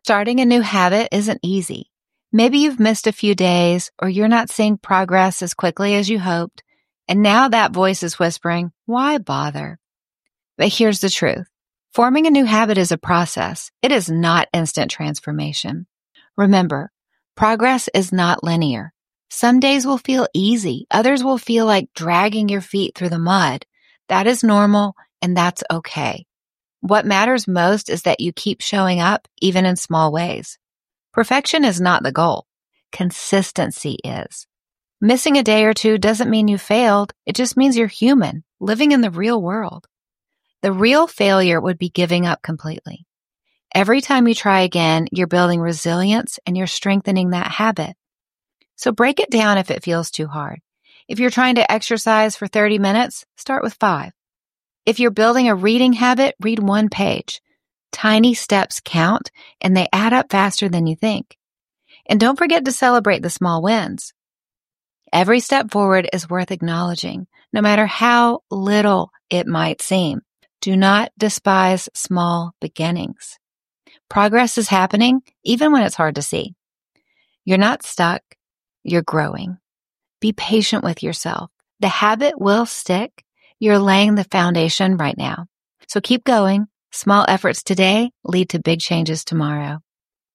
Starting a new habit isn't easy. Maybe you've missed a few days or you're not seeing progress as quickly as you hoped. And now that voice is whispering, why bother? But here's the truth. Forming a new habit is a process. It is not instant transformation. Remember, progress is not linear. Some days will feel easy. Others will feel like dragging your feet through the mud. That is normal and that's okay. What matters most is that you keep showing up even in small ways. Perfection is not the goal. Consistency is. Missing a day or two doesn't mean you failed. It just means you're human, living in the real world. The real failure would be giving up completely. Every time you try again, you're building resilience and you're strengthening that habit. So break it down if it feels too hard. If you're trying to exercise for 30 minutes, start with 5. If you're building a reading habit, read 1 page. Tiny steps count and they add up faster than you think. And don't forget to celebrate the small wins. Every step forward is worth acknowledging, no matter how little it might seem. Do not despise small beginnings. Progress is happening even when it's hard to see. You're not stuck. You're growing. Be patient with yourself. The habit will stick. You're laying the foundation right now. So keep going. Small efforts today lead to big changes tomorrow.